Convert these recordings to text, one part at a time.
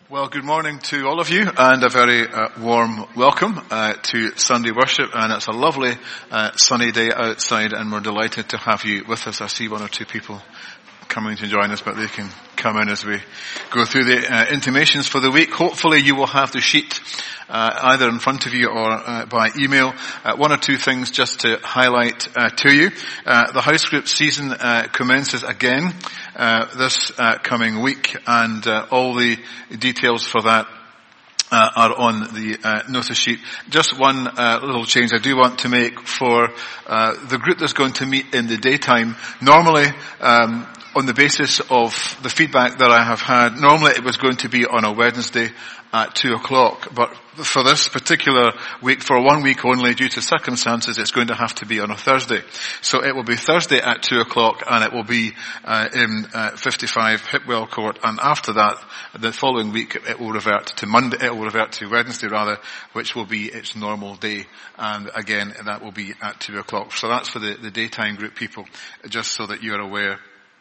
Well, good morning to all of you, and a very warm welcome to Sunday worship. And it's a lovely sunny day outside, and we're delighted to have you with us. I see one or two people coming to join us, but they can come in as we go through the intimations for the week. Hopefully you will have the sheet either in front of you or by email. One or two things just to highlight to you. The house group season commences again this coming week, and all the details for that are on the notice sheet. Just one little change I do want to make for the group that's going to meet in the daytime. Normally, on the basis of the feedback that I have had, normally it was going to be on a Wednesday at 2:00, but for this particular week, for 1 week only, due to circumstances, it's going to have to be on a Thursday. So it will be Thursday at 2:00, and it will be in 55 Hipwell Court, and after that, the following week, it will revert to Wednesday rather, which will be its normal day, and again, that will be at 2:00. So that's for the daytime group people, just so that you're aware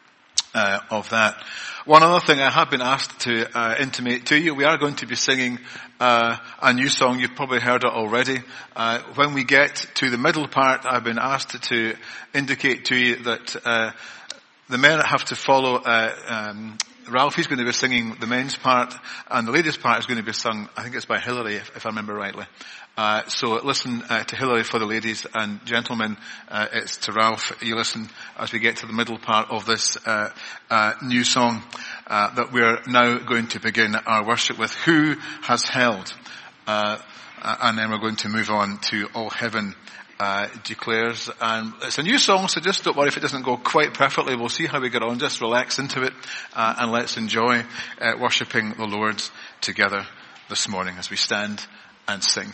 of that. One other thing I have been asked to intimate to you, we are going to be singing a new song. You've probably heard it already. When we get to the middle part, I've been asked to indicate to you that the men have to follow Ralph. He's going to be singing the men's part, and the ladies' part is going to be sung, I think it's by Hilary, if I remember rightly. So listen to Hilary for the ladies, and gentlemen, it's to Ralph. You listen as we get to the middle part of this new song that we're now going to begin our worship with. Who has held? And then we're going to move on to All Heaven Declares. And it's a new song, so just don't worry if it doesn't go quite perfectly. We'll see how we get on. Just relax into it, and let's enjoy worshipping the Lord together this morning as we stand and sing.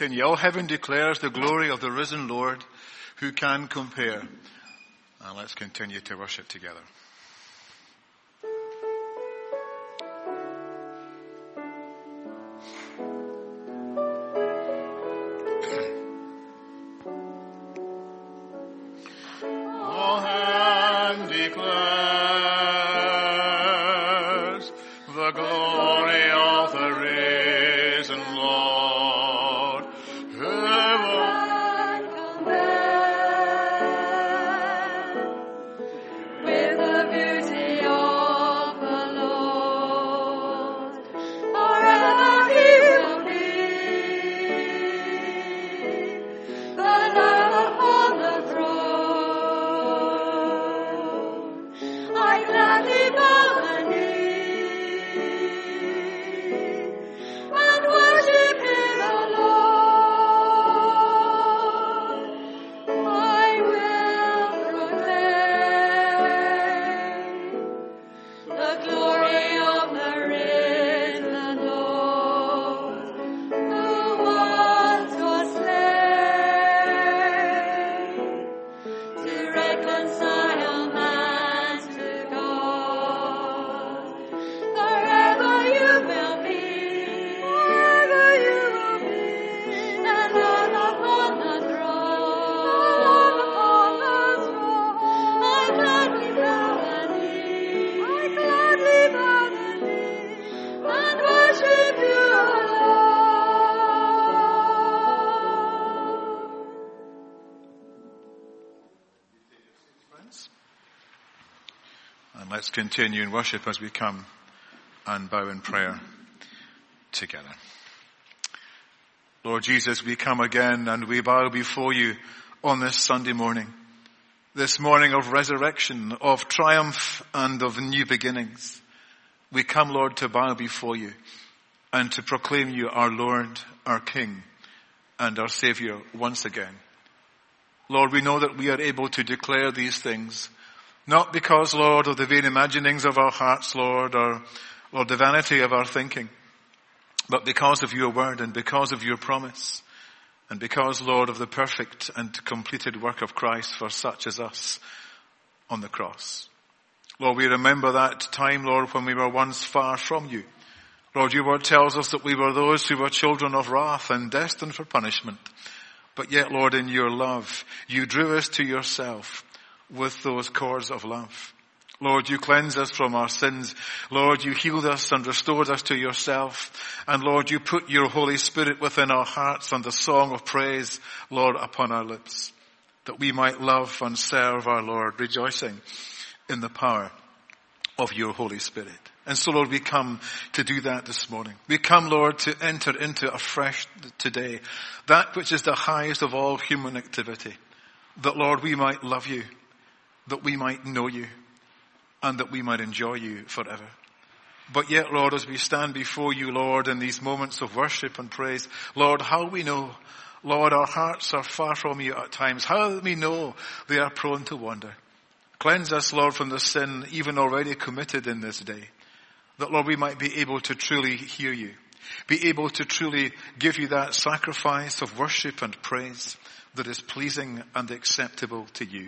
continue. All heaven declares the glory of the risen Lord. Who can compare? And let's continue to worship together. All heaven declares the glory of the risen Lord. With the beauty of the Lord, forever He will be. The Lamb upon the throne, I gladly bow the knee and worship Him alone. I will proclaim the glory of the risen Lord, who once was slain to reconcile man to God. Forever you will be, the Lamb upon the throne. I gladly bow the knee, and worship you alone. Friends. And let's continue in worship as we come and bow in prayer together. Lord Jesus, we come again and we bow before you on this Sunday morning. This morning of resurrection, of triumph and of new beginnings. We come, Lord, to bow before you and to proclaim you our Lord, our King, and our Savior once again. Lord, we know that we are able to declare these things, not because, Lord, of the vain imaginings of our hearts, Lord, or the vanity of our thinking, but because of your word and because of your promise, and because, Lord, of the perfect and completed work of Christ for such as us on the cross. Lord, we remember that time, Lord, when we were once far from you. Lord, your word tells us that we were those who were children of wrath and destined for punishment. But yet, Lord, in your love, you drew us to yourself with those cords of love. Lord, you cleansed us from our sins. Lord, you healed us and restored us to yourself. And Lord, you put your Holy Spirit within our hearts and the song of praise, Lord, upon our lips, that we might love and serve our Lord, rejoicing in the power of your Holy Spirit. And so, Lord, we come to do that this morning. We come, Lord, to enter into afresh today that which is the highest of all human activity, that, Lord, we might love you, that we might know you, and that we might enjoy you forever. But yet, Lord, as we stand before you, Lord, in these moments of worship and praise, Lord, how we know, Lord, our hearts are far from you at times. How we know they are prone to wander. Cleanse us, Lord, from the sin even already committed in this day. That, Lord, we might be able to truly hear you. Be able to truly give you that sacrifice of worship and praise that is pleasing and acceptable to you.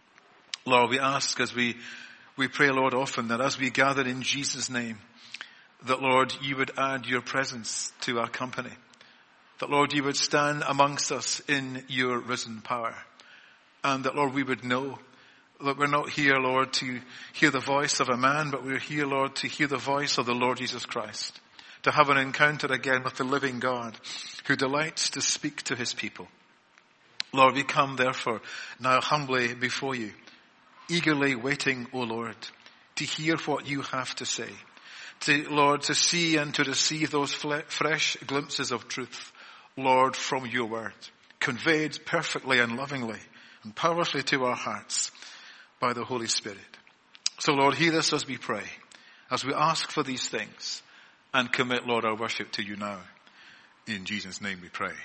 Lord, we ask as we pray, Lord, often that as we gather in Jesus' name, that, Lord, you would add your presence to our company. That, Lord, you would stand amongst us in your risen power. And that, Lord, we would know that we're not here, Lord, to hear the voice of a man, but we're here, Lord, to hear the voice of the Lord Jesus Christ. To have an encounter again with the living God who delights to speak to his people. Lord, we come therefore now humbly before you, eagerly waiting, O Lord, to hear what you have to say. Lord, to see and to receive those fresh glimpses of truth, Lord, from your word, conveyed perfectly and lovingly and powerfully to our hearts by the Holy Spirit. So, Lord, hear us as we pray, as we ask for these things and commit, Lord, our worship to you now. In Jesus' name we pray.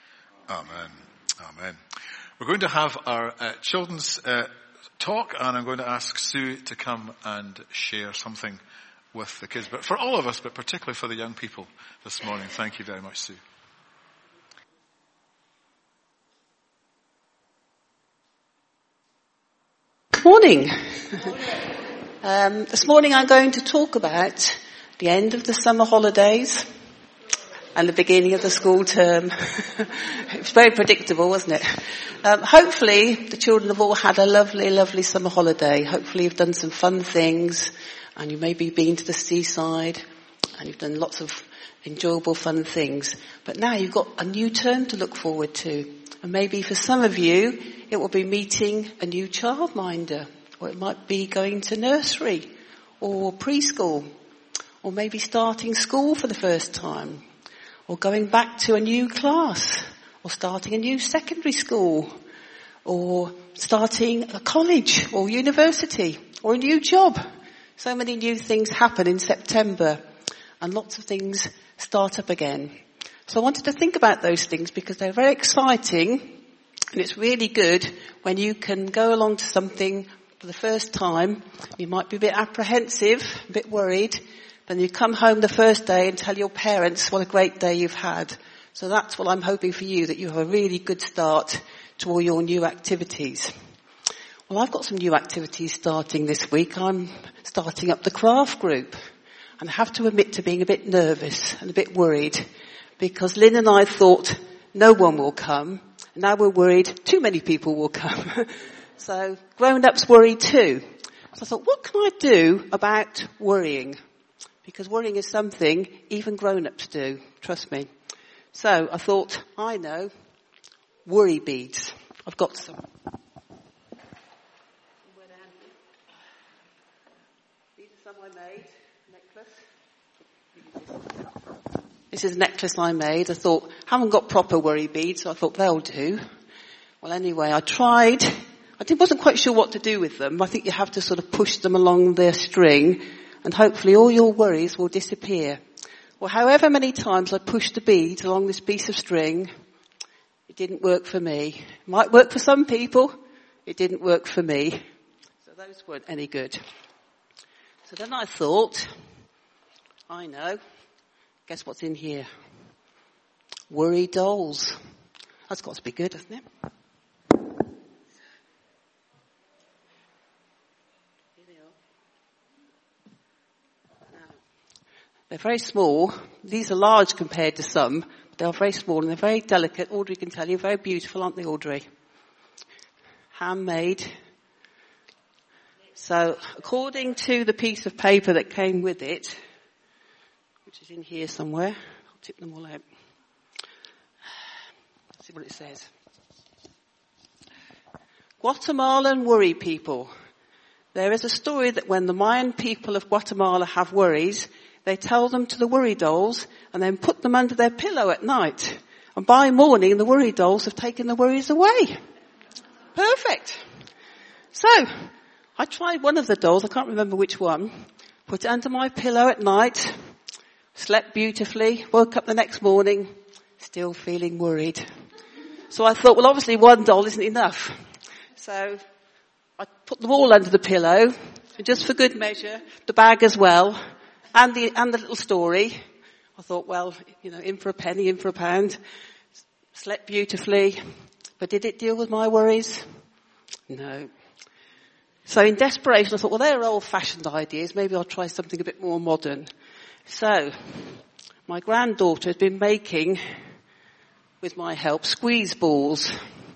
Amen. Amen. We're going to have our children's talk, and I'm going to ask Sue to come and share something with the kids. But for all of us, but particularly for the young people this morning, thank you very much, Sue. morning. This morning I'm going to talk about the end of the summer holidays and the beginning of the school term. It's very predictable, wasn't it? Hopefully the children have all had a lovely, lovely summer holiday. Hopefully you've done some fun things and you've maybe been to the seaside and you've done lots of enjoyable, fun things. But now you've got a new term to look forward to. And maybe for some of you, it will be meeting a new childminder, or it might be going to nursery or preschool, or maybe starting school for the first time, or going back to a new class, or starting a new secondary school, or starting a college or university, or a new job. So many new things happen in September, and lots of things start up again. So I wanted to think about those things because they're very exciting, and it's really good when you can go along to something for the first time. You might be a bit apprehensive, a bit worried, then you come home the first day and tell your parents what a great day you've had. So that's what I'm hoping for you, that you have a really good start to all your new activities. Well, I've got some new activities starting this week. I'm starting up the craft group, and I have to admit to being a bit nervous and a bit worried, because Lynn and I thought no one will come, and now we're worried too many people will come. So grown-ups worry too. So I thought, what can I do about worrying? Because worrying is something even grown-ups do, trust me. So I thought, I know, worry beads. I've got some. These are some I made, necklace. This is a necklace I made. I thought, haven't got proper worry beads, so I thought they'll do. Well, anyway, I tried. Wasn't quite sure what to do with them. I think you have to sort of push them along their string, and hopefully all your worries will disappear. Well, however many times I pushed the beads along this piece of string, it didn't work for me. It might work for some people. It didn't work for me. So those weren't any good. So then I thought, I know. Guess what's in here? Worry dolls. That's got to be good, hasn't it? Here they are. Now, they're very small. These are large compared to some. But they are very small and they're very delicate. Audrey can tell you, very beautiful, aren't they, Audrey? Handmade. So, according to the piece of paper that came with it, which is in here somewhere. I'll tip them all out. Let's see what it says. Guatemalan worry people. There is a story that when the Mayan people of Guatemala have worries, they tell them to the worry dolls and then put them under their pillow at night. And by morning, the worry dolls have taken the worries away. Perfect. So, I tried one of the dolls, I can't remember which one, put it under my pillow at night, slept beautifully, woke up the next morning, still feeling worried. So I thought, well, obviously one doll isn't enough. So I put them all under the pillow, and just for good measure, the bag as well, and the little story. I thought, well, in for a penny, in for a pound. Slept beautifully. But did it deal with my worries? No. So in desperation, I thought, well, they're old-fashioned ideas. Maybe I'll try something a bit more modern. So, my granddaughter has been making, with my help, squeeze balls.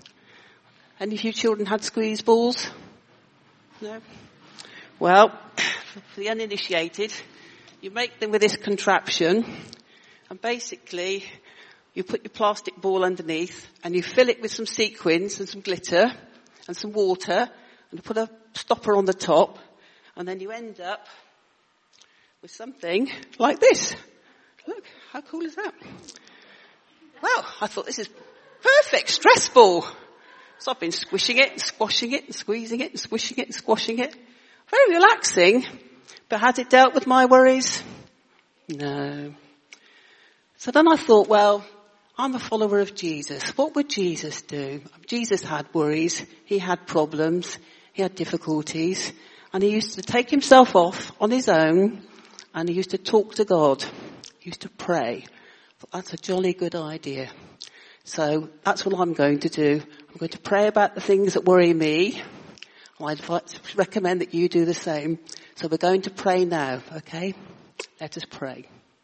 Any of you children had squeeze balls? No? Well, for the uninitiated, you make them with this contraption, and basically, you put your plastic ball underneath, and you fill it with some sequins and some glitter, and some water, and you put a stopper on the top, and then you end up with something like this. Look, how cool is that? Well, I thought this is perfect, stress ball. So I've been squishing it and squashing it and squeezing it and squishing it and squashing it. Very relaxing, but has it dealt with my worries? No. So then I thought, well, I'm a follower of Jesus. What would Jesus do? Jesus had worries, he had problems, he had difficulties, and he used to take himself off on his own, and he used to talk to God. He used to pray. But that's a jolly good idea. So that's what I'm going to do. I'm going to pray about the things that worry me. I recommend that you do the same. So we're going to pray now, okay? Let us pray.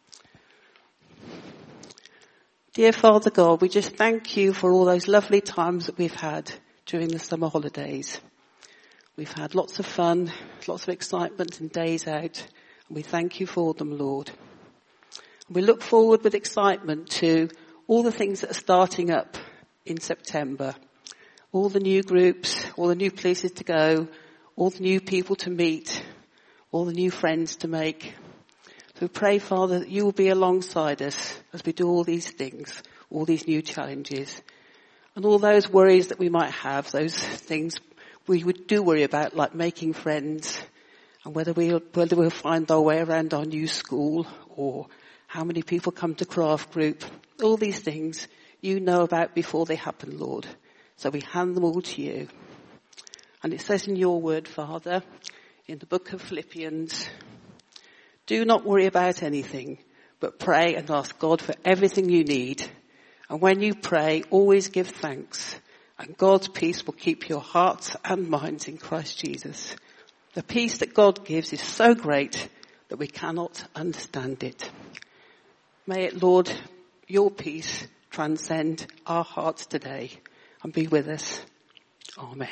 Dear Father God, we just thank you for all those lovely times that we've had during the summer holidays. We've had lots of fun, lots of excitement and days out, and we thank you for them, Lord. We look forward with excitement to all the things that are starting up in September. All the new groups, all the new places to go, all the new people to meet, all the new friends to make. So we pray, Father, that you will be alongside us as we do all these things, all these new challenges. And all those worries that we might have, those things we do worry about, like making friends, and whether we'll find our way around our new school, or how many people come to craft group. All these things you know about before they happen, Lord. So we hand them all to you. And it says in your word, Father, in the book of Philippians, do not worry about anything, but pray and ask God for everything you need. And when you pray, always give thanks. And God's peace will keep your hearts and minds in Christ Jesus. The peace that God gives is so great that we cannot understand it. May it, Lord, your peace transcend our hearts today and be with us. Amen.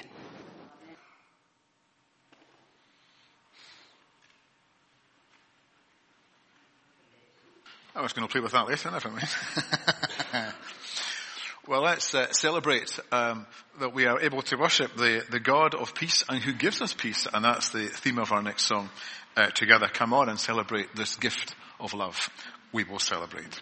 I was going to play with that later, never mind. Well, let's celebrate that we are able to worship the God of peace and who gives us peace. And that's the theme of our next song together. Come on and celebrate this gift of love. We will celebrate.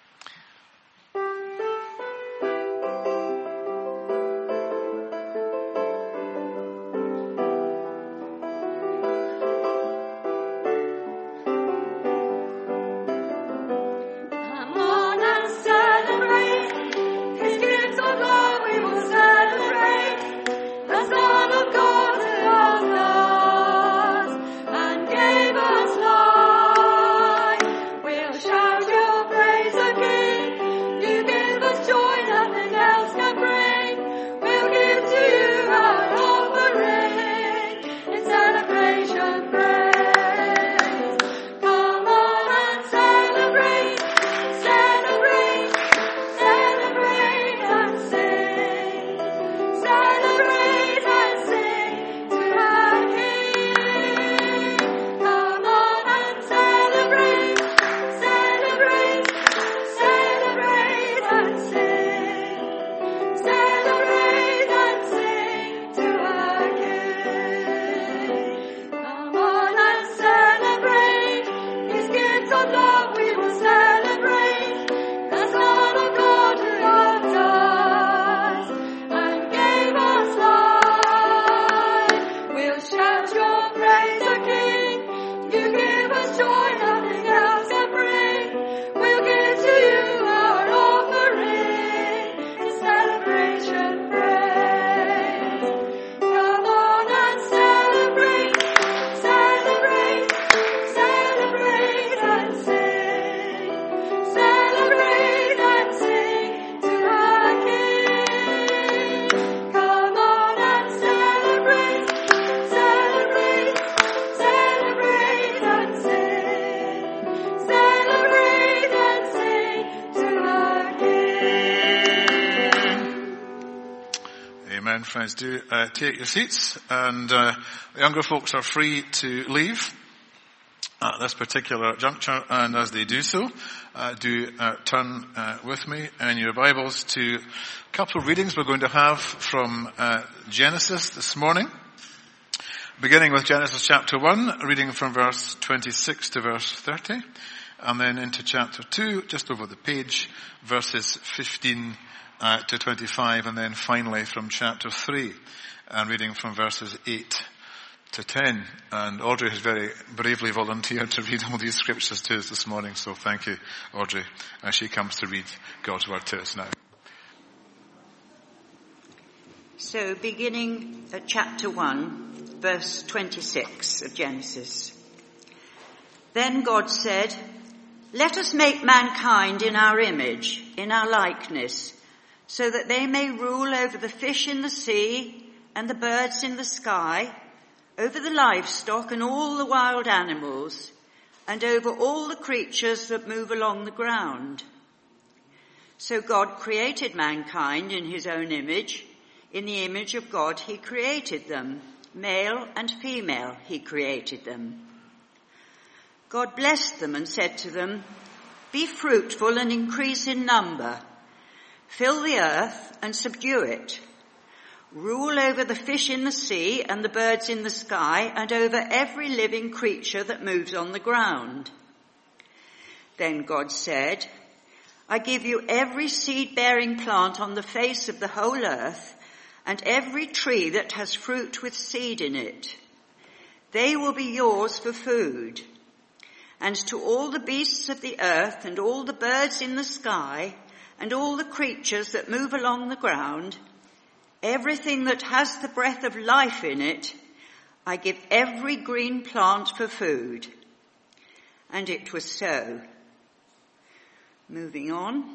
Friends, do take your seats, and the younger folks are free to leave at this particular juncture, and as they do so, do turn with me in your Bibles to a couple of readings we're going to have from Genesis this morning, beginning with Genesis chapter 1, reading from verse 26 to verse 30, and then into chapter 2, just over the page, verses 15 to 25, and then finally from chapter 3, and reading from verses 8 to 10. And Audrey has very bravely volunteered to read all these scriptures to us this morning, so thank you, Audrey, as she comes to read God's word to us now. So beginning at chapter 1, verse 26 of Genesis. Then God said, "Let us make mankind in our image, in our likeness, so that they may rule over the fish in the sea, and the birds in the sky, over the livestock and all the wild animals, and over all the creatures that move along the ground. So God created mankind in his own image. In the image of God he created them. Male and female he created them. God blessed them and said to them, "Be fruitful and increase in number. Fill the earth and subdue it. Rule over the fish in the sea and the birds in the sky and over every living creature that moves on the ground." Then God said, "I give you every seed-bearing plant on the face of the whole earth and every tree that has fruit with seed in it. They will be yours for food. And to all the beasts of the earth and all the birds in the sky and all the creatures that move along the ground, everything that has the breath of life in it, I give every green plant for food." And it was so. Moving on.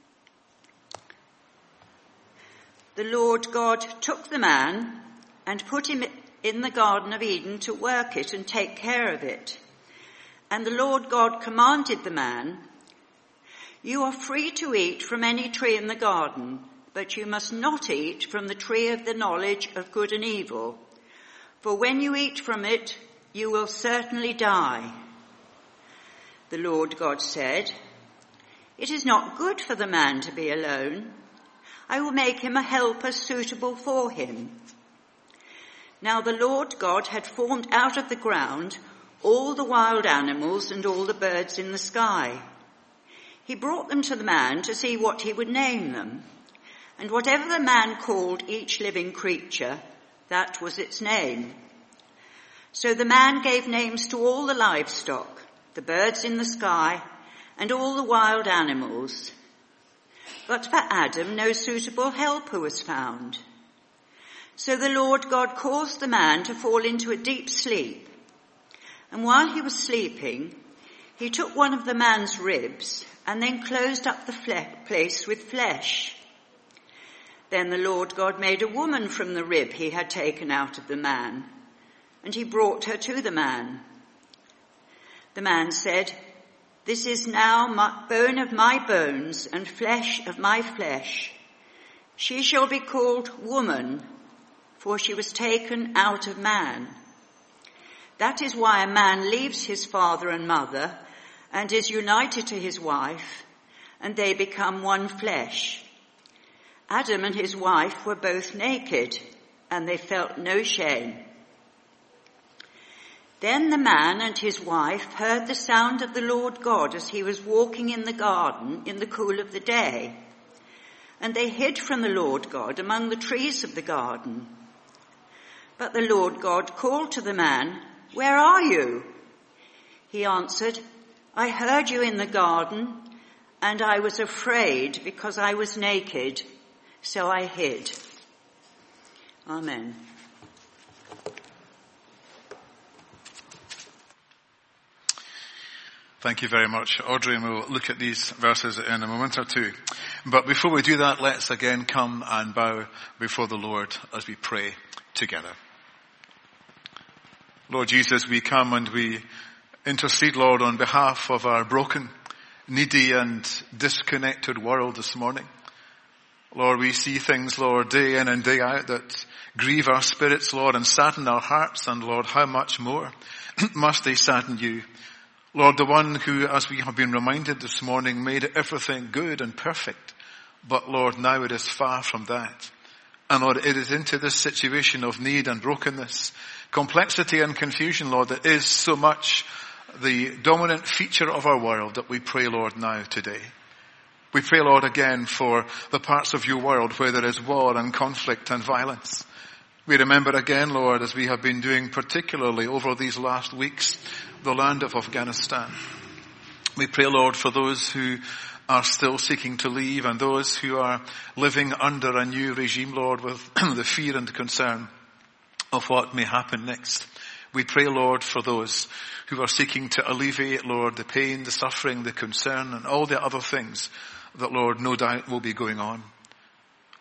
The Lord God took the man and put him in the Garden of Eden to work it and take care of it. And the Lord God commanded the man, "You are free to eat from any tree in the garden, but you must not eat from the tree of the knowledge of good and evil. For when you eat from it, you will certainly die." The Lord God said, "It is not good for the man to be alone. I will make him a helper suitable for him." Now the Lord God had formed out of the ground all the wild animals and all the birds in the sky. He brought them to the man to see what he would name them. And whatever the man called each living creature, that was its name. So the man gave names to all the livestock, the birds in the sky, and all the wild animals. But for Adam no suitable helper was found. So the Lord God caused the man to fall into a deep sleep. And while he was sleeping, he took one of the man's ribs and then closed up the place with flesh. Then the Lord God made a woman from the rib he had taken out of the man, and he brought her to the man. The man said, "This is now bone of my bones and flesh of my flesh. She shall be called woman, for she was taken out of man. That is why a man leaves his father and mother and is united to his wife, and they become one flesh. Adam and his wife were both naked, and they felt no shame. Then the man and his wife heard the sound of the Lord God as he was walking in the garden in the cool of the day. And they hid from the Lord God among the trees of the garden. But the Lord God called to the man, "Where are you?" He answered, "I heard you in the garden, and I was afraid because I was naked, so I hid." Amen. Thank you very much, Audrey, and we'll look at these verses in a moment or two. But before we do that, let's again come and bow before the Lord as we pray together. Lord Jesus, we come and we intercede, Lord, on behalf of our broken, needy and disconnected world this morning. Lord, we see things, Lord, day in and day out that grieve our spirits, Lord, and sadden our hearts. And Lord, how much more must they sadden you? Lord, the one who, as we have been reminded this morning, made everything good and perfect. But Lord, now it is far from that. And Lord, it is into this situation of need and brokenness, complexity and confusion, Lord, that is so much the dominant feature of our world that we pray, Lord, now today. We pray, Lord, again for the parts of your world where there is war and conflict and violence. We remember again, Lord, as we have been doing particularly over these last weeks, the land of Afghanistan. We pray, Lord, for those who are still seeking to leave and those who are living under a new regime, Lord, with the fear and concern of what may happen next. We pray, Lord, for those who are seeking to alleviate, Lord, the pain, the suffering, the concern, and all the other things that, Lord, no doubt will be going on.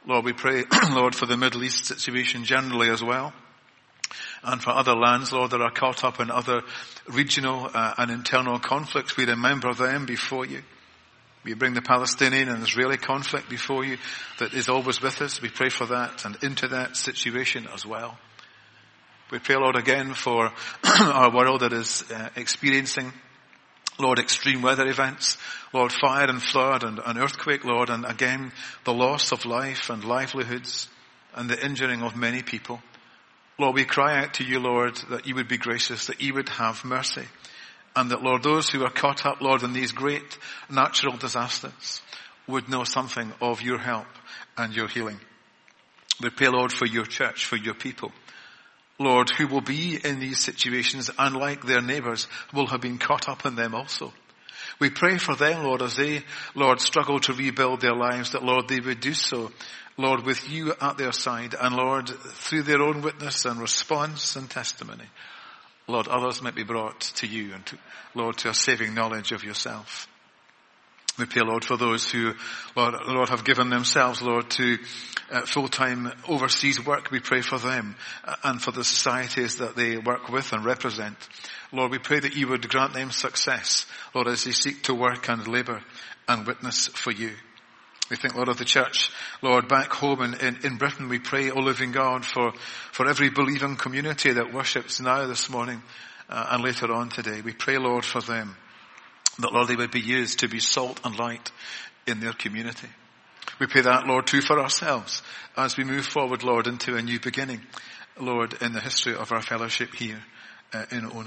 Lord, we pray, Lord, for the Middle East situation generally as well. And for other lands, Lord, that are caught up in other regional and internal conflicts. We remember them before you. We bring the Palestinian and Israeli conflict before you that is always with us. We pray for that and into that situation as well. We pray, Lord, again for our world that is experiencing, Lord, extreme weather events, Lord, fire and flood and an earthquake, Lord, and again, the loss of life and livelihoods and the injuring of many people. Lord, we cry out to you, Lord, that you would be gracious, that you would have mercy, and that, Lord, those who are caught up, Lord, in these great natural disasters would know something of your help and your healing. We pray, Lord, for your church, for your people, Lord, who will be in these situations and like their neighbours will have been caught up in them also. We pray for them, Lord, as they, Lord, struggle to rebuild their lives, that, Lord, they would do so, Lord, with you at their side, and, Lord, through their own witness and response and testimony, Lord, others might be brought to you and, Lord, to a saving knowledge of yourself. We pray, Lord, for those who, Lord, have given themselves, Lord, to full-time overseas work. We pray for them and for the societies that they work with and represent. Lord, we pray that you would grant them success, Lord, as they seek to work and labour and witness for you. We think, Lord, of the church, Lord, back home in Britain. We pray, O living God, for every believing community that worships now this morning and later on today. We pray, Lord, for them, that, Lord, they would be used to be salt and light in their community. We pray that, Lord, too, for ourselves as we move forward, Lord, into a new beginning, Lord, in the history of our fellowship here in Oni.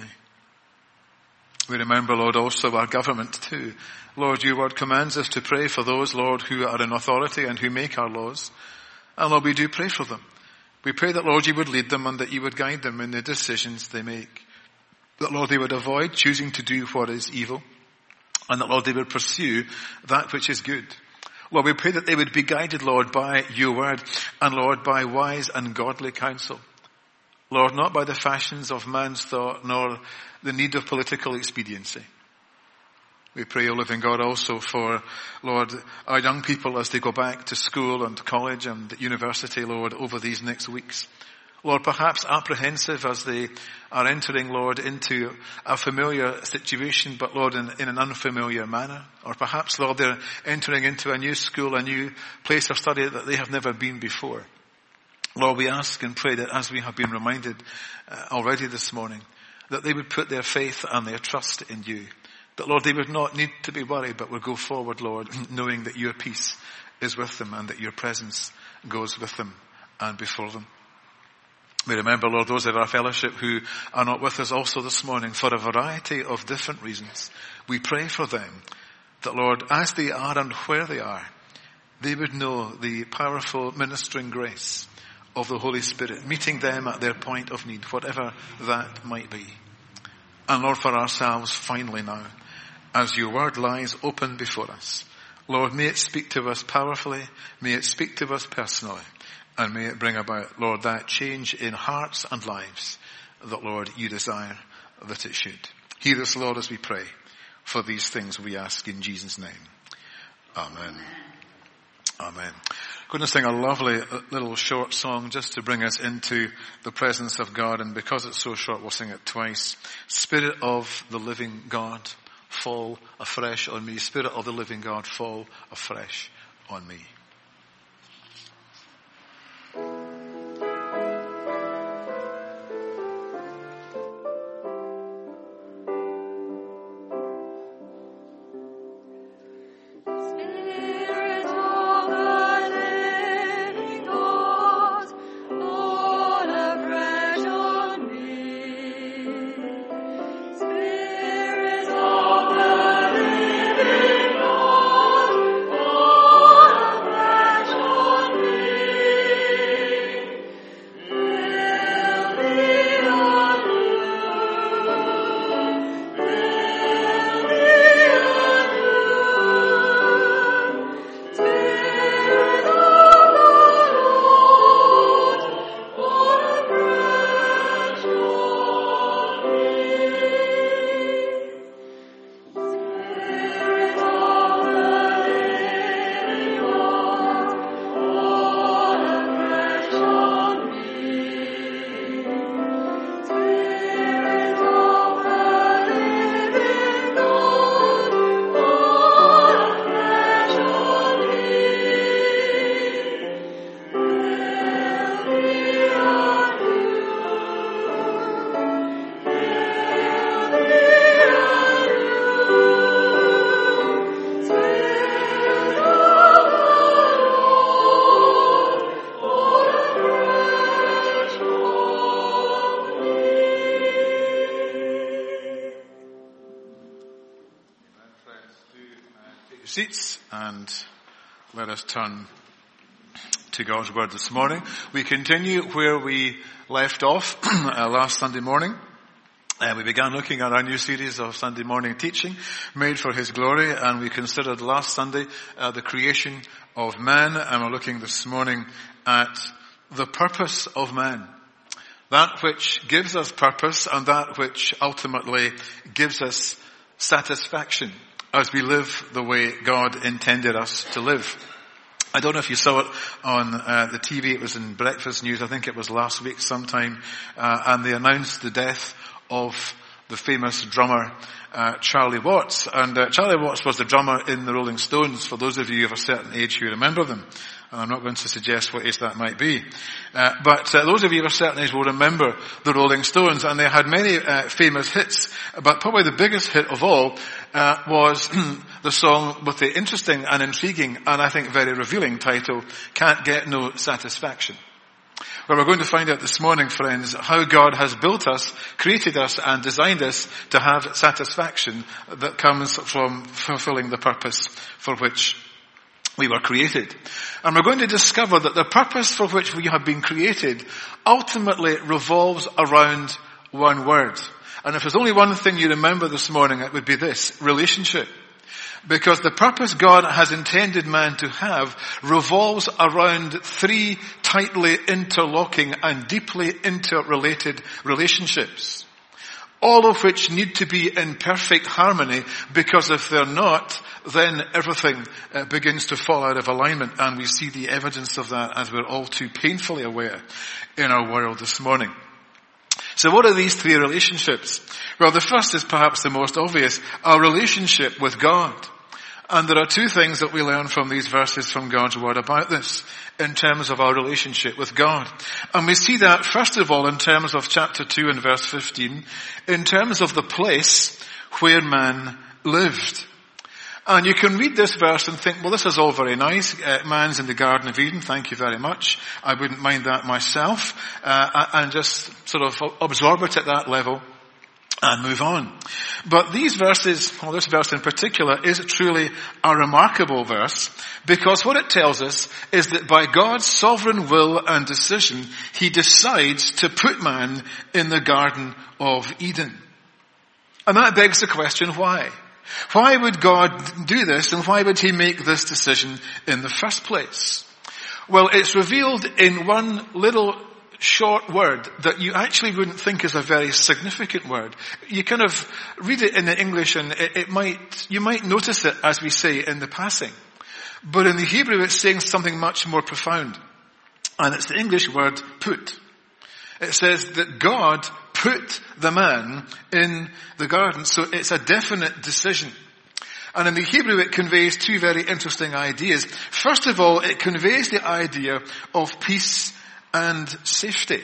We remember, Lord, also our government too. Lord, your word commands us to pray for those, Lord, who are in authority and who make our laws. And, Lord, we do pray for them. We pray that, Lord, you would lead them and that you would guide them in the decisions they make. That, Lord, they would avoid choosing to do what is evil. And that, Lord, they would pursue that which is good. Lord, we pray that they would be guided, Lord, by your word and, Lord, by wise and godly counsel. Lord, not by the fashions of man's thought nor the need of political expediency. We pray, O living God, also for, Lord, our young people as they go back to school and college and university, Lord, over these next weeks. Lord, perhaps apprehensive as they are entering, Lord, into a familiar situation, but, Lord, in an unfamiliar manner. Or perhaps, Lord, they're entering into a new school, a new place of study that they have never been before. Lord, we ask and pray that as we have been reminded already this morning, that they would put their faith and their trust in you. That, Lord, they would not need to be worried, but would go forward, Lord, knowing that your peace is with them and that your presence goes with them and before them. We remember, Lord, those of our fellowship who are not with us also this morning for a variety of different reasons. We pray for them that, Lord, as they are and where they are, they would know the powerful ministering grace of the Holy Spirit, meeting them at their point of need, whatever that might be. And, Lord, for ourselves, finally now, as your word lies open before us, Lord, may it speak to us powerfully, may it speak to us personally, and may it bring about, Lord, that change in hearts and lives that, Lord, you desire that it should. Hear us, Lord, as we pray. For these things we ask in Jesus' name. Amen. Amen. I'm going to sing a lovely little short song just to bring us into the presence of God. And because it's so short, we'll sing it twice. Spirit of the living God, fall afresh on me. Spirit of the living God, fall afresh on me. Spirit seats and let us turn to God's Word this morning. We continue where we left off last Sunday morning. We began looking at our new series of Sunday morning teaching, Made for His Glory, and we considered last Sunday the creation of man, and we're looking this morning at the purpose of man. That which gives us purpose and that which ultimately gives us satisfaction as we live the way God intended us to live. I don't know if you saw it on the TV. It was in Breakfast News. I think it was last week sometime. And they announced the death of the famous drummer Charlie Watts. And Charlie Watts was the drummer in the Rolling Stones, for those of you of a certain age who remember them. And I'm not going to suggest what age that might be. But those of you of a certain age will remember the Rolling Stones, and they had many famous hits. But probably the biggest hit of all was the song with the interesting and intriguing and I think very revealing title, Can't Get No Satisfaction. Well, we're going to find out this morning, friends, how God has built us, created us, and designed us to have satisfaction that comes from fulfilling the purpose for which we were created. And we're going to discover that the purpose for which we have been created ultimately revolves around one word. And if there's only one thing you remember this morning, it would be this: relationship. Because the purpose God has intended man to have revolves around three tightly interlocking and deeply interrelated relationships. All of which need to be in perfect harmony, because if they're not, then everything begins to fall out of alignment, and we see the evidence of that, as we're all too painfully aware in our world this morning. So what are these three relationships? Well, the first is perhaps the most obvious, our relationship with God. And there are two things that we learn from these verses from God's Word about this, in terms of our relationship with God. And we see that, first of all, in terms of chapter 2 and verse 15, in terms of the place where man lived. And you can read this verse and think, well, this is all very nice. Man's in the Garden of Eden, thank you very much. I wouldn't mind that myself. And just sort of absorb it at that level and move on. But these verses, well, this verse in particular, is truly a remarkable verse, because what it tells us is that by God's sovereign will and decision, He decides to put man in the Garden of Eden. And that begs the question, why? Why would God do this, and why would He make this decision in the first place? Well, it's revealed in one little short word that you actually wouldn't think is a very significant word. You kind of read it in the English and you might notice it, as we say, in the passing. But in the Hebrew it's saying something much more profound. And it's the English word put. It says that God put the man in the garden. So it's a definite decision. And in the Hebrew it conveys two very interesting ideas. First of all, it conveys the idea of peace and safety.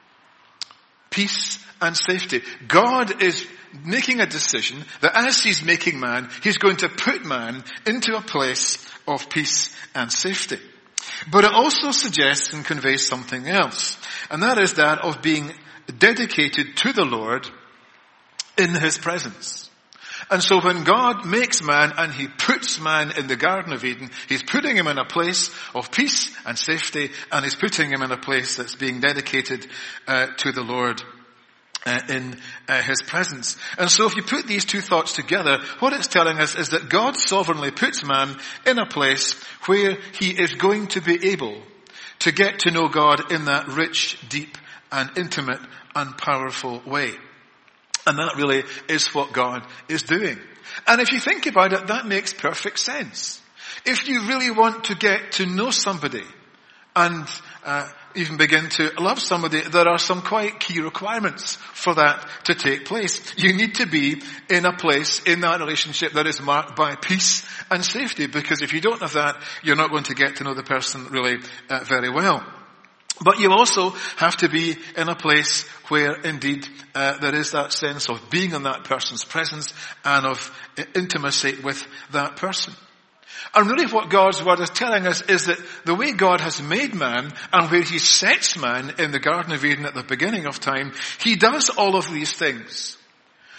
Peace and safety. God is making a decision that as He's making man, He's going to put man into a place of peace and safety. But it also suggests and conveys something else. And that is that of being dedicated to the Lord in His presence. And so when God makes man and He puts man in the Garden of Eden, He's putting him in a place of peace and safety, and He's putting him in a place that's being dedicated to the Lord in His presence. And so if you put these two thoughts together, what it's telling us is that God sovereignly puts man in a place where he is going to be able to get to know God in that rich, deep, and intimate and powerful way. And that really is what God is doing. And if you think about it, that makes perfect sense. If you really want to get to know somebody and even begin to love somebody, there are some quite key requirements for that to take place. You need to be in a place in that relationship that is marked by peace and safety, because if you don't have that, you're not going to get to know the person really very well. But you also have to be in a place where indeed there is that sense of being in that person's presence and of intimacy with that person. And really what God's Word is telling us is that the way God has made man and where He sets man in the Garden of Eden at the beginning of time, He does all of these things.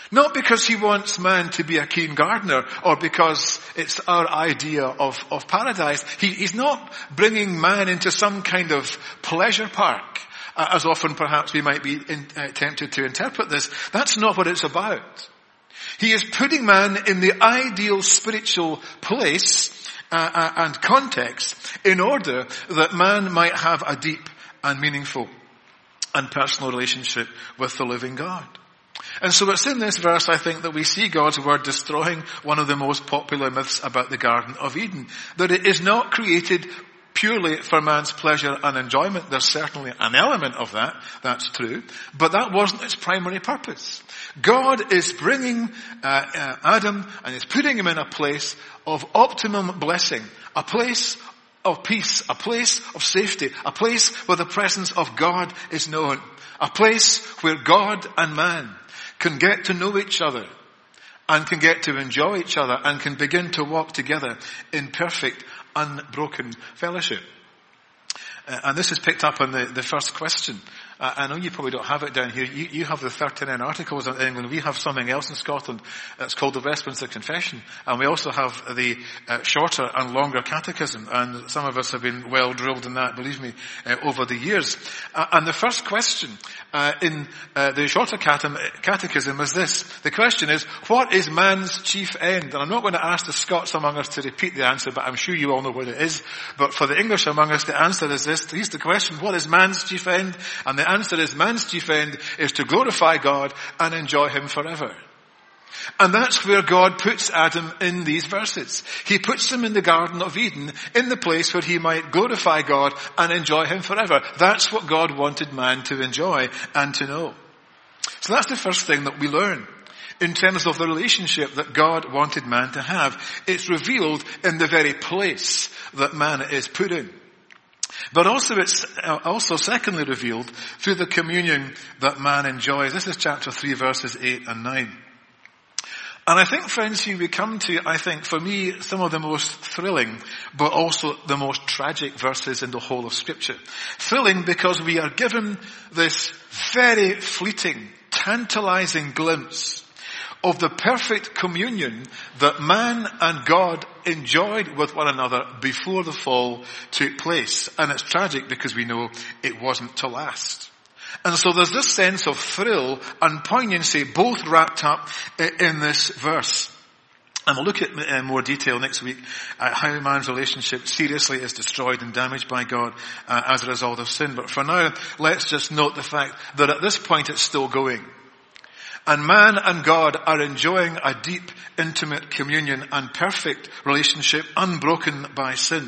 Not because he wants man to be a keen gardener or because it's our idea of paradise. He's not bringing man into some kind of pleasure park, as often perhaps we might be tempted to interpret this. That's not what it's about. He is putting man in the ideal spiritual place and context in order that man might have a deep and meaningful and personal relationship with the living God. And so it's in this verse, I think, that we see God's word destroying one of the most popular myths about the Garden of Eden. That it is not created purely for man's pleasure and enjoyment. There's certainly an element of that. That's true. But that wasn't its primary purpose. God is bringing Adam and is putting him in a place of optimum blessing. A place of peace. A place of safety. A place where the presence of God is known. A place where God and man can get to know each other and can get to enjoy each other and can begin to walk together in perfect, unbroken fellowship. And this is picked up on the first question. I know you probably don't have it down here. You have the 39 articles in England. We have something else in Scotland that's called the Westminster Confession. And we also have the shorter and longer catechism. And some of us have been well drilled in that, believe me, over the years. And the first question in the shorter catechism is this. The question is, what is man's chief end? And I'm not going to ask the Scots among us to repeat the answer, but I'm sure you all know what it is. But for the English among us, the answer is this. Here's the question. What is man's chief end? And the answer is man's chief end is to glorify God and enjoy him forever. And that's where God puts Adam in these verses. He puts him in the Garden of Eden, in the place where he might glorify God and enjoy him forever. That's what God wanted man to enjoy and to know. So that's the first thing that we learn in terms of the relationship that God wanted man to have. It's revealed in the very place that man is put in. But also it's also secondly revealed through the communion that man enjoys. This is chapter 3 verses 8 and 9. And I think, friends, here we come to, I think, for me, some of the most thrilling, but also the most tragic verses in the whole of Scripture. Thrilling because we are given this very fleeting, tantalizing glimpse of the perfect communion that man and God enjoyed with one another before the fall took place. And it's tragic because we know it wasn't to last. And so there's this sense of thrill and poignancy both wrapped up in this verse. And we'll look at in more detail next week at how man's relationship seriously is destroyed and damaged by God as a result of sin. But for now, let's just note the fact that at this point it's still going. And man and God are enjoying a deep, intimate communion and perfect relationship unbroken by sin.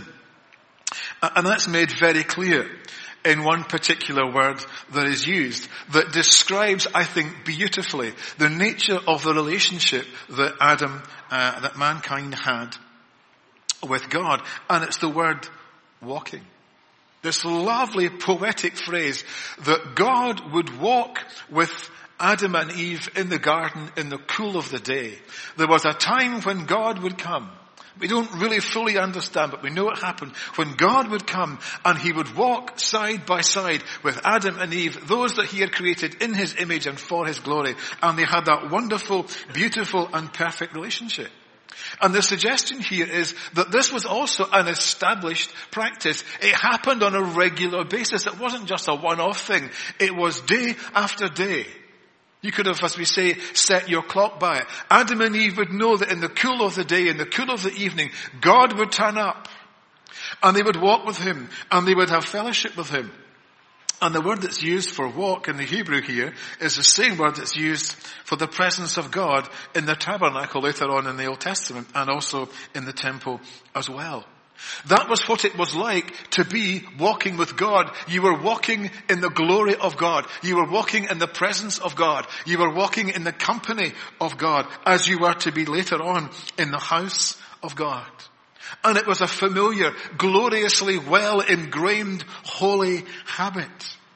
And that's made very clear in one particular word that is used that describes, I think, beautifully the nature of the relationship that that mankind had with God. And it's the word walking. This lovely poetic phrase that God would walk with Adam and Eve in the garden in the cool of the day. There was a time when God would come. We don't really fully understand, but we know it happened. When God would come and he would walk side by side with Adam and Eve, those that he had created in his image and for his glory. And they had that wonderful, beautiful and perfect relationship. And the suggestion here is that this was also an established practice. It happened on a regular basis. It wasn't just a one-off thing. It was day after day. You could have, as we say, set your clock by it. Adam and Eve would know that in the cool of the day, in the cool of the evening, God would turn up. And they would walk with him. And they would have fellowship with him. And the word that's used for walk in the Hebrew here is the same word that's used for the presence of God in the tabernacle later on in the Old Testament and also in the temple as well. That was what it was like to be walking with God. You were walking in the glory of God. You were walking in the presence of God. You were walking in the company of God as you were to be later on in the house of God. And it was a familiar, gloriously well ingrained, holy habit.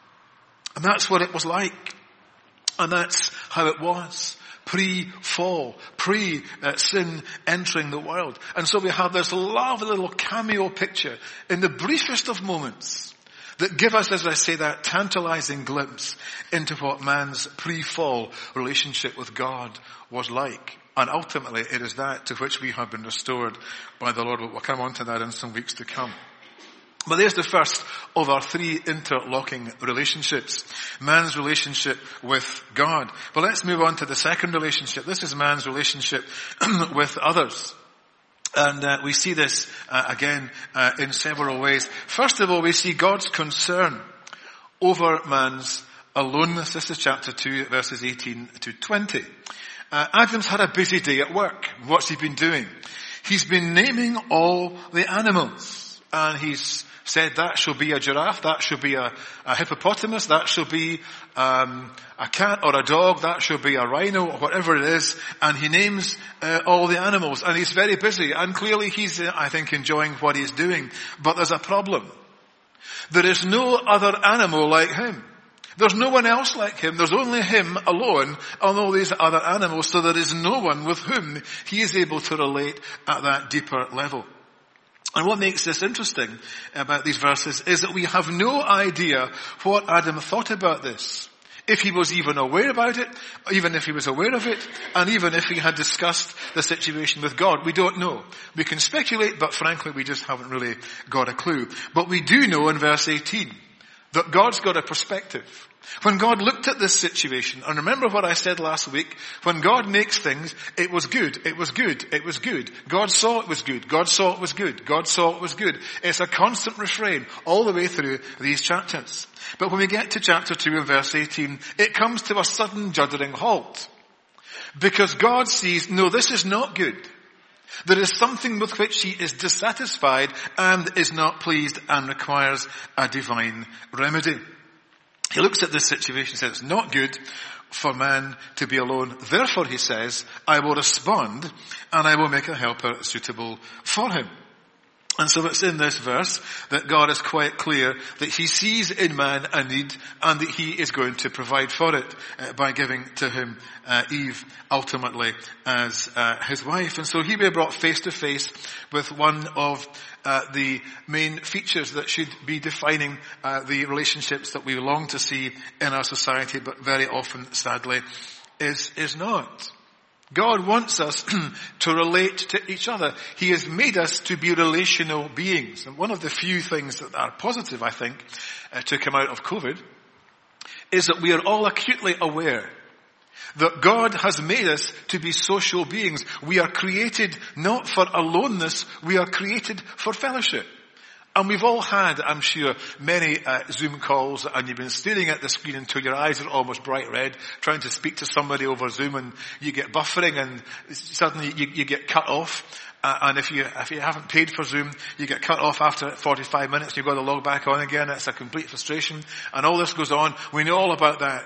And that's what it was like. And that's how it was. Pre-fall, pre-sin entering the world. And so we have this lovely little cameo picture in the briefest of moments. that give us, as I say, that tantalizing glimpse into what man's pre-fall relationship with God was like. And ultimately, it is that to which we have been restored by the Lord. We'll come on to that in some weeks to come. But there's the first of our three interlocking relationships. Man's relationship with God. But let's move on to the second relationship. This is man's relationship with others. And we see this again in several ways. First of all, we see God's concern over man's aloneness. This is chapter 2, verses 18 to 20. Adam's had a busy day at work. What's he been doing? He's been naming all the animals. And he's said that shall be a giraffe, that shall be a hippopotamus, that shall be a cat or a dog, that shall be a rhino, or whatever it is. And he names all the animals. And he's very busy. And clearly he's, I think, enjoying what he's doing. But there's a problem. There is no other animal like him. There's no one else like him. There's only him alone on all these other animals. So there is no one with whom he is able to relate at that deeper level. And what makes this interesting about these verses is that we have no idea what Adam thought about this. If he was even aware about it, even if he was aware of it, and even if he had discussed the situation with God, we don't know. We can speculate, but frankly we just haven't really got a clue. But we do know in verse 18 that God's got a perspective. When God looked at this situation, and remember what I said last week, when God makes things, it was good, it was good, it was good. God saw it was good, God saw it was good, God saw it was good. It's a constant refrain all the way through these chapters. But when we get to chapter 2 and verse 18, it comes to a sudden juddering halt. Because God sees, no, this is not good. There is something with which he is dissatisfied and is not pleased and requires a divine remedy. He looks at this situation and says, it's not good for man to be alone. Therefore, he says, I will respond and I will make a helper suitable for him. And so it's in this verse that God is quite clear that he sees in man a need and that he is going to provide for it by giving to him Eve ultimately as his wife. And so here we are brought face to face with one of the main features that should be defining the relationships that we long to see in our society, but very often, sadly, is not. God wants us to relate to each other. He has made us to be relational beings. And one of the few things that are positive, I think, to come out of COVID is that we are all acutely aware that God has made us to be social beings. We are created not for aloneness, we are created for fellowship. And we've all had, I'm sure, many Zoom calls, and you've been staring at the screen until your eyes are almost bright red, trying to speak to somebody over Zoom, and you get buffering, and suddenly you get cut off. And if you haven't paid for Zoom, you get cut off after 45 minutes. You've got to log back on again. It's a complete frustration, and all this goes on. We know all about that.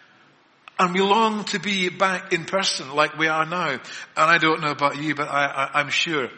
And we long to be back in person like we are now. And I don't know about you, but I'm sure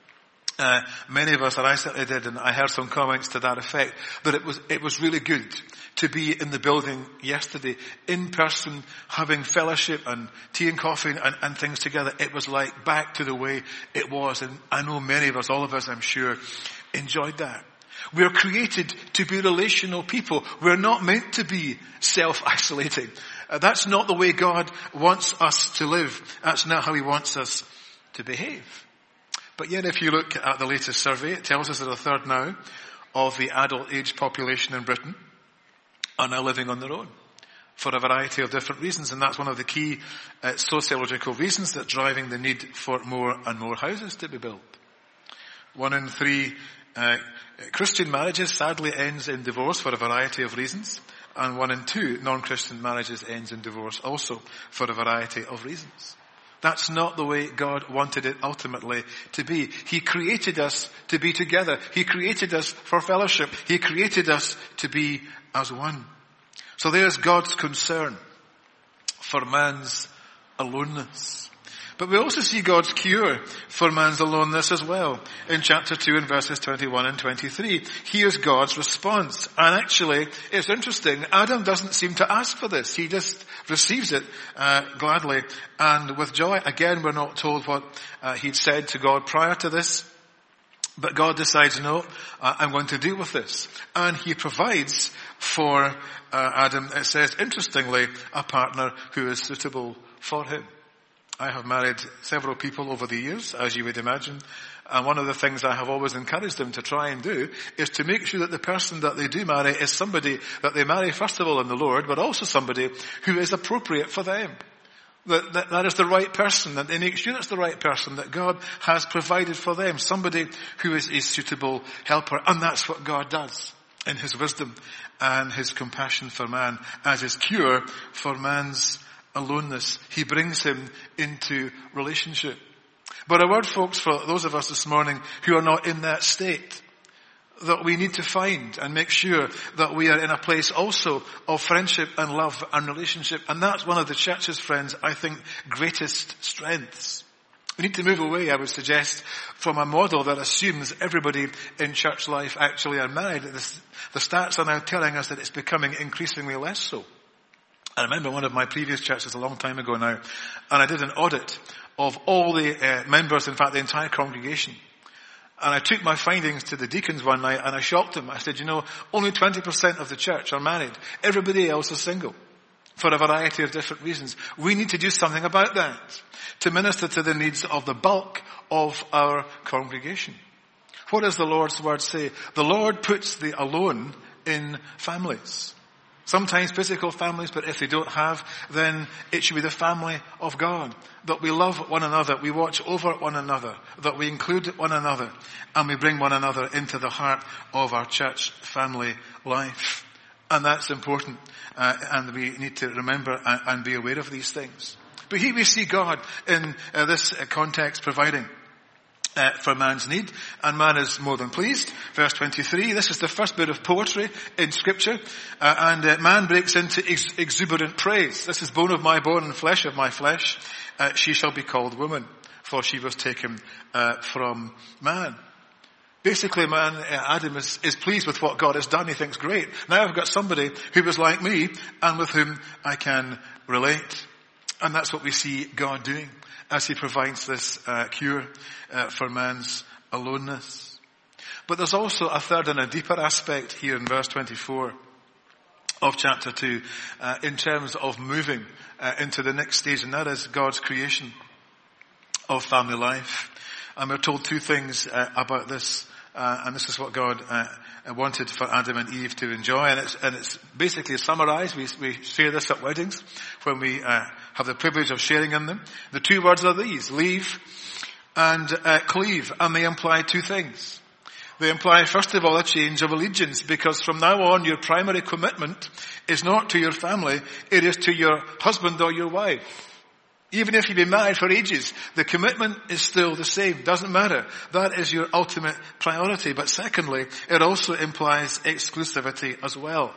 many of us, and I certainly did, and I heard some comments to that effect, that it was really good to be in the building yesterday, in person, having fellowship and tea and coffee and things together. It was like back to the way it was, and I know many of us, all of us, I'm sure, enjoyed that. We're created to be relational people. We're not meant to be self-isolating. That's not the way God wants us to live. That's not how he wants us to behave. But yet if you look at the latest survey, it tells us that a third now of the adult age population in Britain are now living on their own for a variety of different reasons. And that's one of the key sociological reasons that's driving the need for more and more houses to be built. 1 in 3 Christian marriages sadly ends in divorce for a variety of reasons. And 1 in 2 non-Christian marriages ends in divorce also for a variety of reasons. That's not the way God wanted it ultimately to be. He created us to be together. He created us for fellowship. He created us to be as one. So there's God's concern for man's aloneness. But we also see God's cure for man's aloneness as well. In chapter 2 and verses 21 and 23, here's God's response. And actually, it's interesting, Adam doesn't seem to ask for this. He just receives it gladly and with joy. Again, we're not told what he'd said to God prior to this. But God decides, no, I'm going to deal with this. And he provides for Adam, it says, interestingly, a partner who is suitable for him. I have married several people over the years, as you would imagine. And one of the things I have always encouraged them to try and do is to make sure that the person that they do marry is somebody that they marry, first of all, in the Lord, but also somebody who is appropriate for them. That is the right person, that they make sure it's the right person that God has provided for them. Somebody who is a suitable helper. And that's what God does in his wisdom and his compassion for man as his cure for man's aloneness. He brings him into relationship. But a word, folks, for those of us this morning who are not in that state, that we need to find and make sure that we are in a place also of friendship and love and relationship. And that's one of the church's, friends, I think, greatest strengths. We need to move away, I would suggest, from a model that assumes everybody in church life actually are married. The stats are now telling us that it's becoming increasingly less so. I remember one of my previous churches a long time ago now, and I did an audit of all the members, in fact the entire congregation. And I took my findings to the deacons one night and I shocked them. I said, only 20% of the church are married. Everybody else is single for a variety of different reasons. We need to do something about that to minister to the needs of the bulk of our congregation. What does the Lord's word say? The Lord puts the alone in families. Sometimes physical families, but if they don't have, then it should be the family of God. That we love one another, we watch over one another, that we include one another, and we bring one another into the heart of our church family life. And that's important, and we need to remember and be aware of these things. But here we see God in this context providing for man's need, and man is more than pleased. Verse 23, this is the first bit of poetry in Scripture, and man breaks into exuberant praise. This is bone of my bone and flesh of my flesh. She shall be called woman, for she was taken from man. Basically, Adam is pleased with what God has done. He thinks, great, now I've got somebody who was like me and with whom I can relate. And that's what we see God doing as he provides this cure for man's aloneness. But there's also a third and a deeper aspect here in verse 24 of chapter 2 in terms of moving into the next stage, and that is God's creation of family life. And we're told two things about this, and this is what God wanted for Adam and Eve to enjoy, and it's basically summarized. We share this at weddings when we have the privilege of sharing in them. The two words are these: leave and cleave, and they imply two things. They imply, first of all, a change of allegiance, because from now on your primary commitment is not to your family, it is to your husband or your wife. Even if you've been married for ages, the commitment is still the same. Doesn't matter. That is your ultimate priority. But secondly, it also implies exclusivity as well.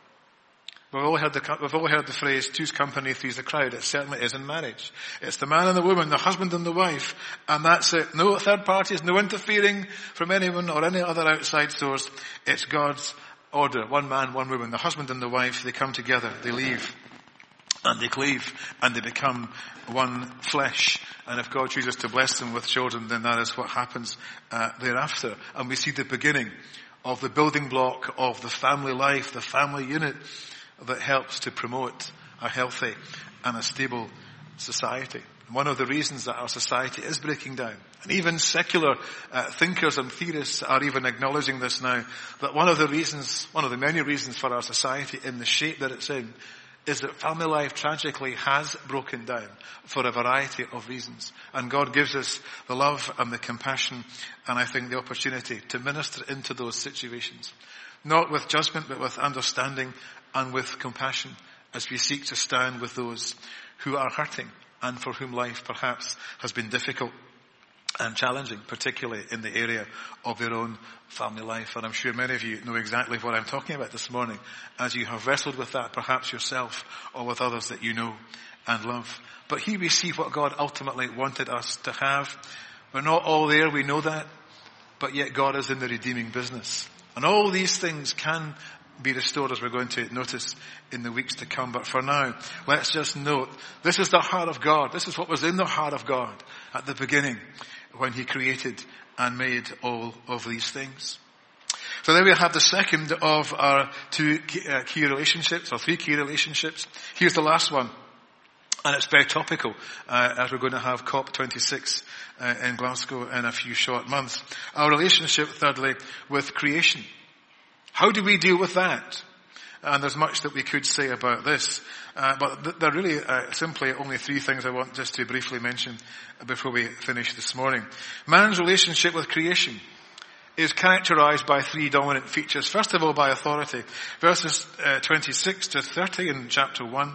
We've all heard the phrase, two's company, three's a crowd. It certainly is in marriage. It's the man and the woman, the husband and the wife, and that's it. No third parties, no interfering from anyone or any other outside source. It's God's order. One man, one woman, the husband and the wife, they come together, they leave. And they cleave, and they become one flesh. And if God chooses to bless them with children, then that is what happens thereafter. And we see the beginning of the building block of the family life, the family unit that helps to promote a healthy and a stable society. One of the reasons that our society is breaking down, and even secular thinkers and theorists are even acknowledging this now, that one of the many reasons for our society in the shape that it's in, is that family life tragically has broken down for a variety of reasons. And God gives us the love and the compassion and I think the opportunity to minister into those situations. Not with judgment, but with understanding and with compassion as we seek to stand with those who are hurting and for whom life perhaps has been difficult and challenging, particularly in the area of their own family life. And I'm sure many of you know exactly what I'm talking about this morning as you have wrestled with that, perhaps yourself or with others that you know and love. But here we see what God ultimately wanted us to have. We're not all there, we know that, but yet God is in the redeeming business. And all these things can be restored, as we're going to notice in the weeks to come. But for now, let's just note, this is the heart of God. This is what was in the heart of God at the beginning when he created and made all of these things. So there we have the second of our two key relationships, or three key relationships. Here's the last one. And it's very topical, as we're going to have COP26 in Glasgow in a few short months. Our relationship, thirdly, with creation. How do we deal with that? And there's much that we could say about this. But there are really simply only three things I want just to briefly mention before we finish this morning. Man's relationship with creation is characterized by three dominant features. First of all, by authority. Verses 26 to 30 in chapter 1.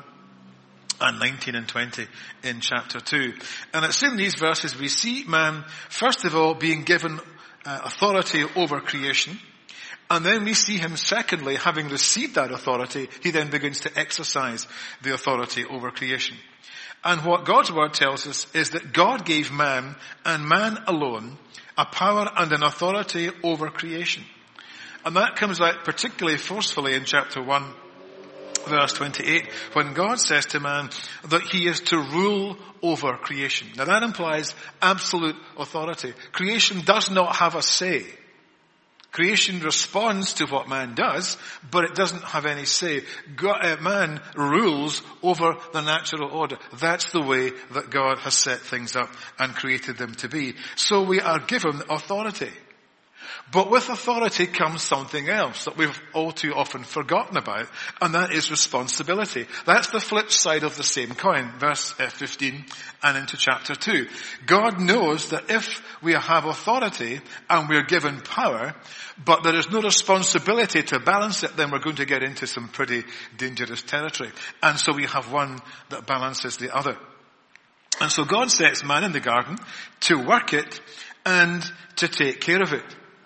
And 19 and 20 in chapter 2. And it's in these verses we see man, first of all, being given authority over creation. And then we see him, secondly, having received that authority, he then begins to exercise the authority over creation. And what God's word tells us is that God gave man, and man alone, a power and an authority over creation. And that comes out particularly forcefully in chapter 1. Verse 28, when God says to man that he is to rule over creation. Now that implies absolute authority. Creation does not have a say. Creation responds to what man does, but it doesn't have any say. Man rules over the natural order. That's the way that God has set things up and created them to be. So we are given authority. But with authority comes something else that we've all too often forgotten about, and that is responsibility. That's the flip side of the same coin, verse 15 and into chapter 2. God knows that if we have authority and we're given power, but there is no responsibility to balance it, then we're going to get into some pretty dangerous territory. And so we have one that balances the other. And so God sets man in the garden to work it and to take care of it.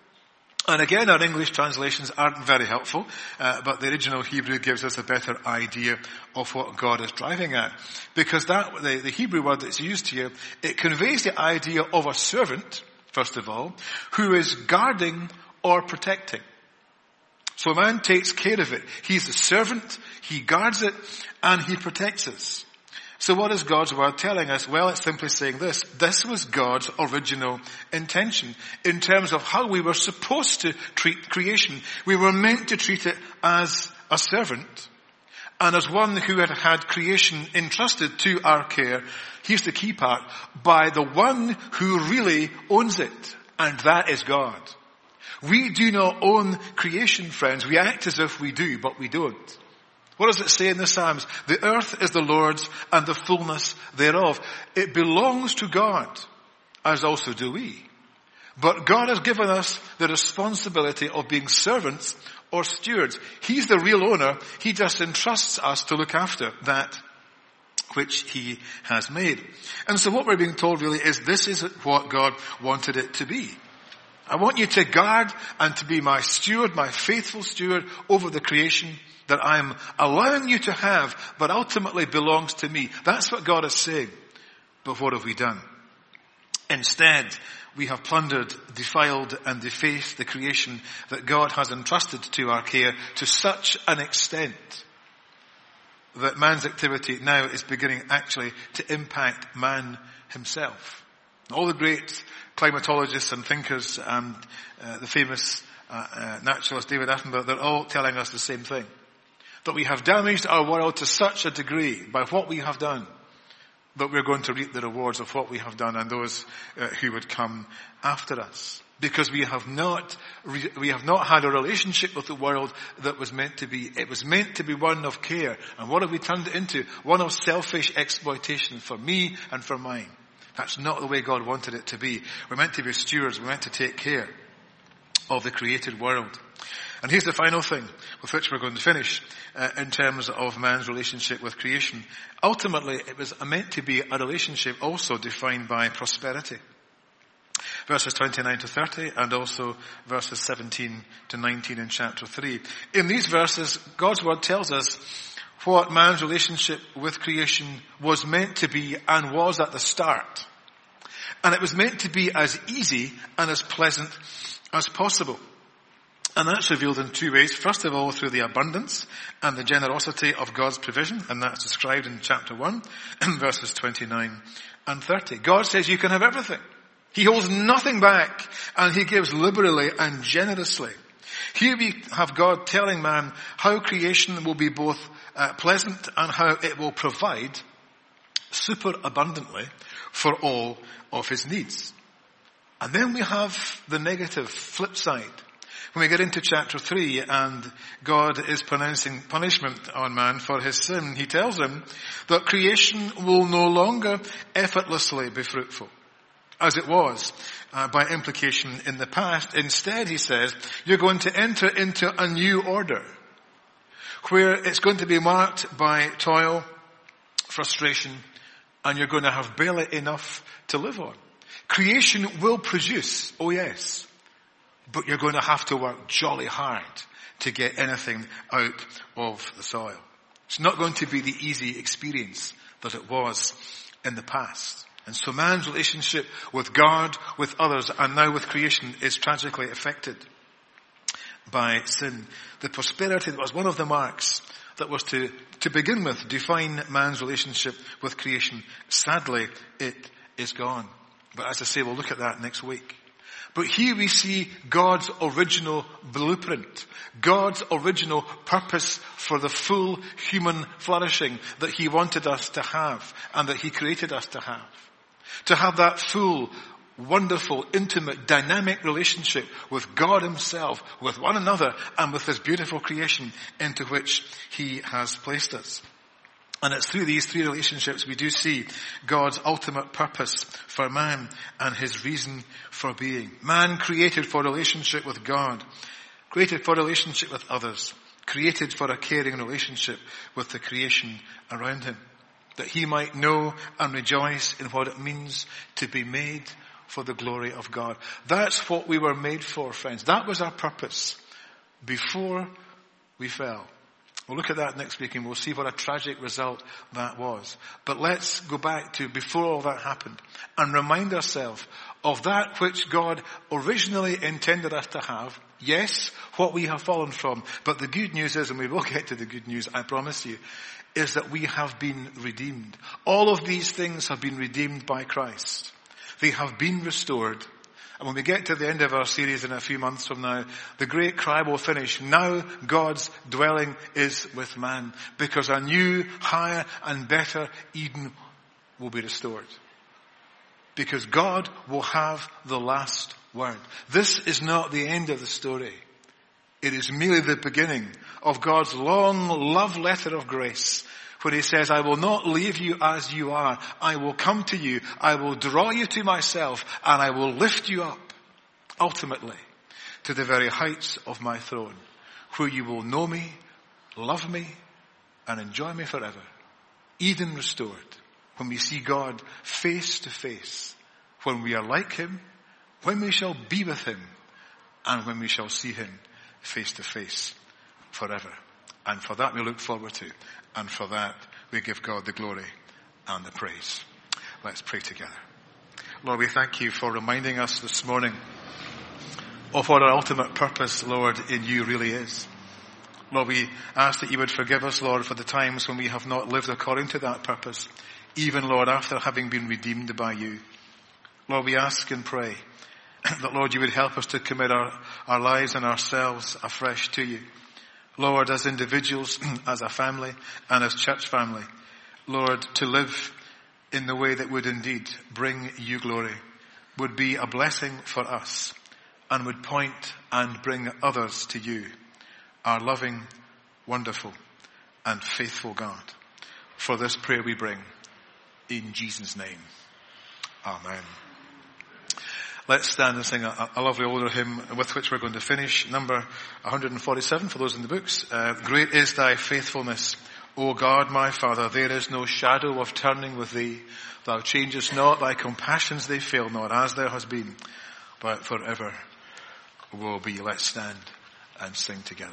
And again, our English translations aren't very helpful, but the original Hebrew gives us a better idea of what God is driving at. Because the Hebrew word that's used here, it conveys the idea of a servant, first of all, who is guarding or protecting. So man takes care of it. He's the servant, he guards it, and he protects us. So what is God's word telling us? Well, it's simply saying this. This was God's original intention in terms of how we were supposed to treat creation. We were meant to treat it as a servant and as one who had creation entrusted to our care. Here's the key part. By the one who really owns it, and that is God. We do not own creation, friends. We act as if we do, but we don't. What does it say in the Psalms? The earth is the Lord's and the fullness thereof. It belongs to God, as also do we. But God has given us the responsibility of being servants or stewards. He's the real owner. He just entrusts us to look after that which he has made. And so what we're being told really is this is what God wanted it to be. I want you to guard and to be my steward, my faithful steward over the creation that I'm allowing you to have, but ultimately belongs to me. That's what God is saying. But what have we done? Instead, we have plundered, defiled, and defaced the creation that God has entrusted to our care to such an extent that man's activity now is beginning actually to impact man himself. All the great climatologists and thinkers and the famous naturalist David Attenborough, they're all telling us the same thing. That we have damaged our world to such a degree by what we have done that we're going to reap the rewards of what we have done and those who would come after us. Because we have not had a relationship with the world that was meant to be. It was meant to be one of care. And what have we turned it into? One of selfish exploitation for me and for mine. That's not the way God wanted it to be. We're meant to be stewards. We're meant to take care of the created world. And here's the final thing with which we're going to finish in terms of man's relationship with creation. Ultimately, it was meant to be a relationship also defined by prosperity. Verses 29 to 30 and also verses 17 to 19 in chapter 3. In these verses, God's word tells us what man's relationship with creation was meant to be and was at the start. And it was meant to be as easy and as pleasant as possible. And that's revealed in two ways. First of all, through the abundance and the generosity of God's provision. And that's described in chapter 1, verses 29 and 30. God says you can have everything. He holds nothing back, and he gives liberally and generously. Here we have God telling man how creation will be both pleasant and how it will provide super abundantly for all of his needs. And then we have the negative flip side. When we get into chapter 3 and God is pronouncing punishment on man for his sin, he tells him that creation will no longer effortlessly be fruitful, as it was by implication in the past. Instead, he says, you're going to enter into a new order where it's going to be marked by toil, frustration, and you're going to have barely enough to live on. Creation will produce, oh yes, but you're going to have to work jolly hard to get anything out of the soil. It's not going to be the easy experience that it was in the past. And so man's relationship with God, with others, and now with creation is tragically affected by sin. The prosperity that was one of the marks that was to begin with define man's relationship with creation, sadly, it is gone. But as I say, we'll look at that next week. But here we see God's original blueprint, God's original purpose for the full human flourishing that he wanted us to have and that he created us to have. To have that full, wonderful, intimate, dynamic relationship with God himself, with one another, and with this beautiful creation into which he has placed us. And it's through these three relationships we do see God's ultimate purpose for man and his reason for being. Man created for relationship with God, created for relationship with others, created for a caring relationship with the creation around him, that he might know and rejoice in what it means to be made for the glory of God. That's what we were made for, friends. That was our purpose before we fell. We'll look at that next week and we'll see what a tragic result that was. But let's go back to before all that happened and remind ourselves of that which God originally intended us to have. Yes, what we have fallen from. But the good news is, and we will get to the good news, I promise you, is that we have been redeemed. All of these things have been redeemed by Christ. They have been restored. And when we get to the end of our series in a few months from now, the great cry will finish. Now God's dwelling is with man, because a new, higher and better Eden will be restored. Because God will have the last word. This is not the end of the story. It is merely the beginning of God's long love letter of grace, where he says, I will not leave you as you are. I will come to you. I will draw you to myself, and I will lift you up, ultimately, to the very heights of my throne, where you will know me, love me, and enjoy me forever. Eden restored, when we see God face to face, when we are like him, when we shall be with him, and when we shall see him face to face forever. And for that we look forward to. And for that we give God the glory and the praise. Let's pray together. Lord, we thank you for reminding us this morning of what our ultimate purpose, Lord, in you really is. Lord, we ask that you would forgive us, Lord, for the times when we have not lived according to that purpose, even, Lord, after having been redeemed by you. Lord, we ask and pray that, Lord, you would help us to commit our lives and ourselves afresh to you. Lord, as individuals, as a family, and as church family, Lord, to live in the way that would indeed bring you glory, would be a blessing for us, and would point and bring others to you, our loving, wonderful, and faithful God. For this prayer we bring in Jesus' name. Amen. Let's stand and sing a lovely older hymn with which we're going to finish. Number 147 for those in the books. Great is thy faithfulness, O God my Father. There is no shadow of turning with thee. Thou changest not, thy compassions they fail not, as thou hast been, but forever will be. Let's stand and sing together.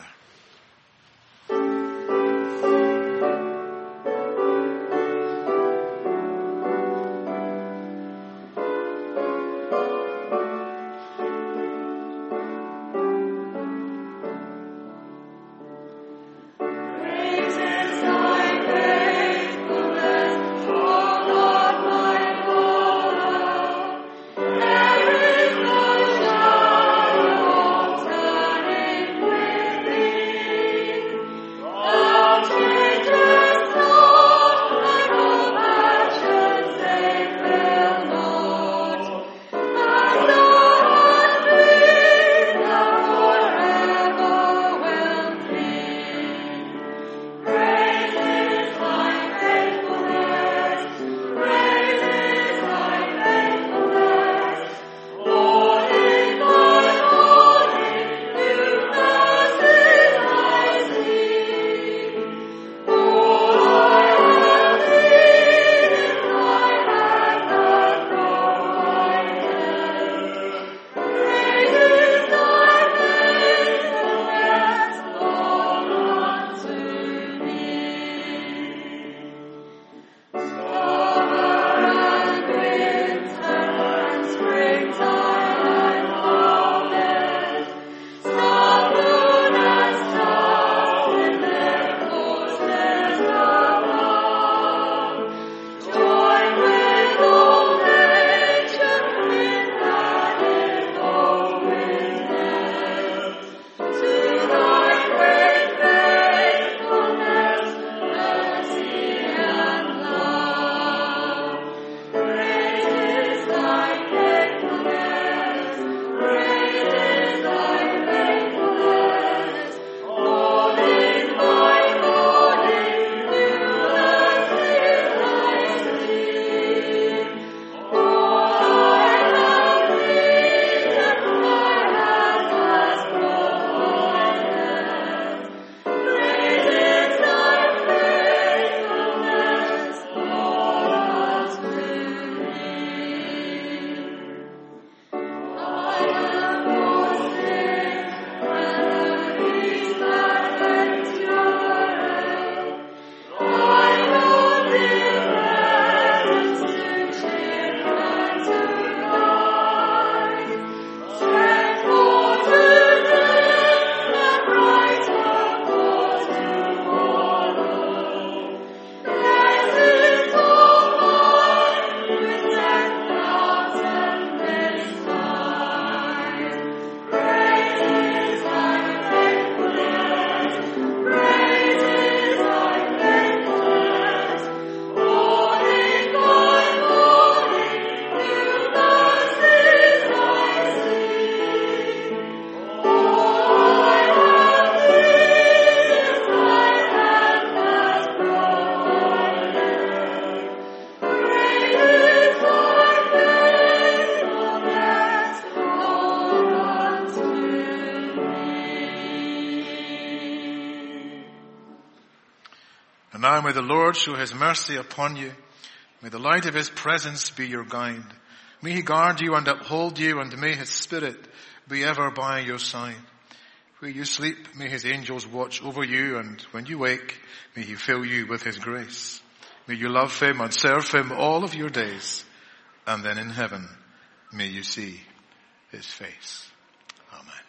may the Lord show his mercy upon you. May the light of his presence be your guide. May he guard you and uphold you, and may his spirit be ever by your side. Where you sleep, may his angels watch over you, and when you wake, may he fill you with his grace. May you love him and serve him all of your days, and then in heaven may you see his face. Amen.